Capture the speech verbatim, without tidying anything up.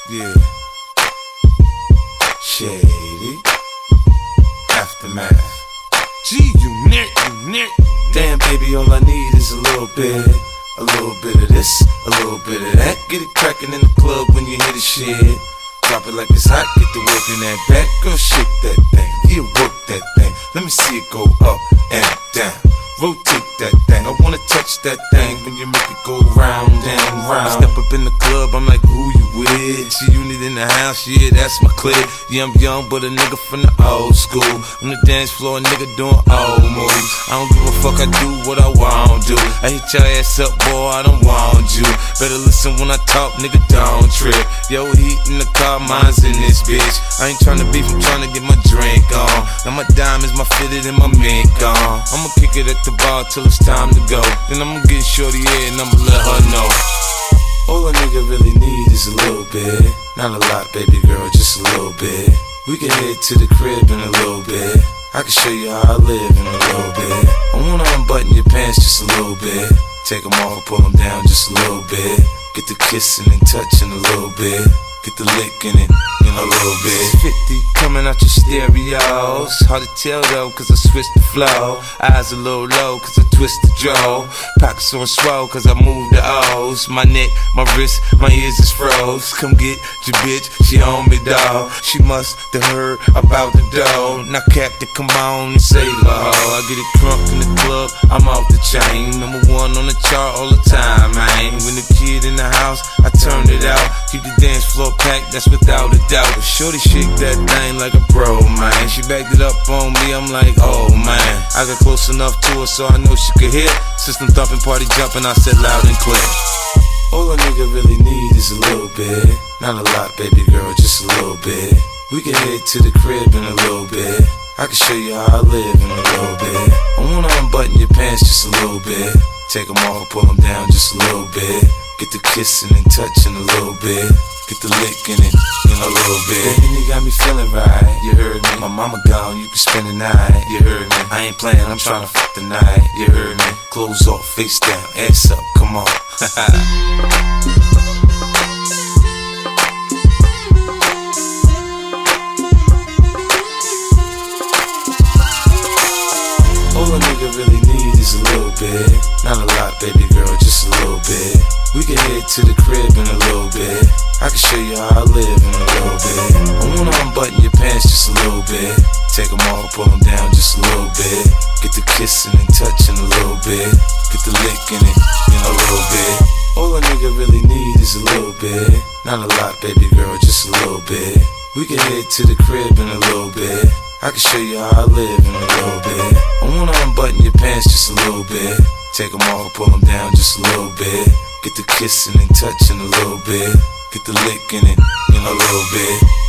Yeah. Shady. Aftermath. G unit, unit. Damn, baby, all I need is a little bit. A little bit of this, a little bit of that. Get it crackin' in the club when you hear the shit. Drop it like it's hot, get the work in that back. Girl, shake that thing, yeah, work that thing. Let me see it go up and down. Rotate that thing, I wanna touch that thing when you make it go round and round. I step up in the club, I'm like, who you with? G-Unit in the house, yeah, that's my clique. Yeah, I'm young, but a nigga from the old school. On the dance floor, a nigga doing old moves. I don't give a fuck, I do what I want to. I hit your ass up, boy, I don't want you. Better listen when I talk, nigga, don't trip. Yo, heat in the car, mine's in this bitch. I ain't tryna beef, I'm tryna get my drink on. Now my diamonds, my fitted, and my mink on. I'ma kick it at the bar till it's time to go. Then I'ma get shorty here and I'ma let her know. All a nigga really need is a little bit. Not a lot, baby girl, just a little bit. We can head to the crib in a little bit. I can show you how I live in a little bit. I wanna unbutton your pants just a little bit. Take them off and pull them down just a little bit. Get the kissing and touching a little bit. Get the licking it in a little bit. fifty coming out your stereos. Hard to tell though, cause I switched the flow. Eyes a little low, cause I twist the jaw. Pockets on swole, cause I move the O's. My neck, my wrist, my ears is froze. Come get your bitch, she on me, dawg. She must have heard about the dough. Now Captain, come on and say low. I get it crunk in the club, I'm off the chain. Number one on the chart all the time, man. When the kid in the house, I turned it out. Keep the dance floor packed, that's without a doubt. Shorty shake that thing like a pro, man. She backed it up on me, I'm like, oh man. I got close enough to her so I know she could hear. System thumping, party jumping, I said loud and clear. All a nigga really need is a little bit. Not a lot, baby girl, just a little bit. We can head to the crib in a little bit. I can show you how I live in a little bit. I wanna unbutton your pants just a little bit. Take them off, pull them down just a little bit. Get the kissing and touching a little bit. Get the licking it in a little bit. Baby, you got me feeling right, you heard me. My mama gone, you can spend the night, you heard me. I ain't playing, I'm trying to fuck the night, you heard me. Clothes off, face down, ass up, come on. All a nigga really need is a little bit. Not a lot, baby girl, just a little bit. We can head to the crib in a little bit. I can show you how I live in a little bit. I wanna unbutton your pants just a little bit. Take them off, pull them down just a little bit. Get the kissing and touching a little bit. Get the licking it in a little bit. All a nigga really need is a little bit. Not a lot, baby girl, just a little bit. We can head to the crib in a little bit. I can show you how I live in a little bit. I wanna unbutton your pants just a little bit. Take them off, pull them down just a little bit. Get the kissing and touching a little bit. Get the licking it in a little bit.